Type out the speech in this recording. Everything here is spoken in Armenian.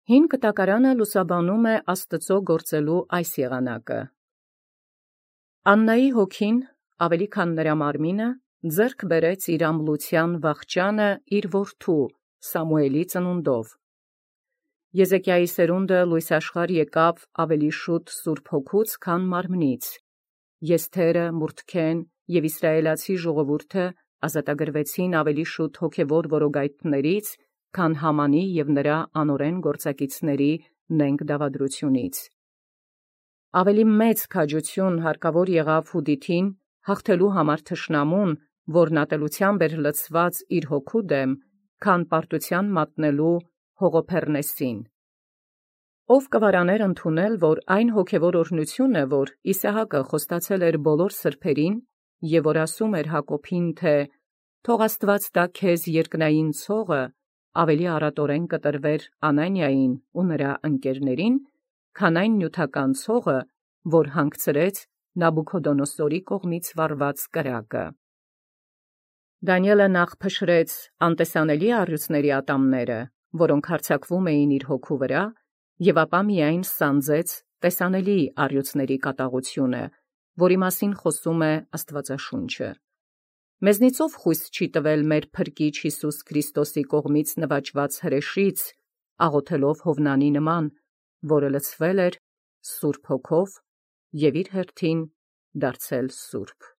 Հին կտակարանը լուսաբանում է Աստծո գործելու այս եղանակը։ Աննայի հոգին, ավելի քան նրա մարմինը, ձեռք բերեց իր ամլության վախճանը իր որդու Սամուէլի ծնունդով։ Եզեկիայի սերունդը լույս աշխարհ եկավ ավելի շուտ Սուրբ Հոգուց, քան մարմնից։ Եսթերը, Մուրդքեն և Իսրայելացի ժողովուրդը ազատագրվեցին ավելի շուտ հոգևոր որոգայթներից, քան Համանի և նրա անօրեն գործակիցների նենգ դավադրությունից։ Ավելի մեծ քաջություն հարկավոր եղավ Հուդիթին հաղթելու համար թշնամուն, որն ատելությամբ էր լցված իր հոգու դեմ, քան պարտության մատնելու Հողոփեռնեսին։ Ով կվարաներ ընդունել, որ այն հոգևոր օրհնությունը, որ Իսահակը խոստացել էր բոլոր սրբերին, և որ ասում էր Հակոբին, թե «Թող Աստված տա քեզ երկնային ցողը», ավելի առատորեն կտրվեր Անանիային ու նրա ընկերներին, քան այն նյութական ցողը, որ հանգցրեց Նաբուքոդոնոսորի կողմից վառված կրակը։ Դանիէլը նախ փշրեց անտեսանելի առյուծների ատամները, որոնք հարձակվում էին իր հոգու վրա, և ապա միայն սանձեց տեսանելի առյուծների կատաղությունը, որի մասին խոսում է Աստվածաշունչը։ Մեզնից ով խույս չի տվել մեր Փրկիչ Յիսուս Քրիստոսի կողմից նվաճված հրեշից, աղոթելով Հովնանի նման, որը լցվել էր Սուրբ Հոգով և իր հերթին դարձել սուրբ։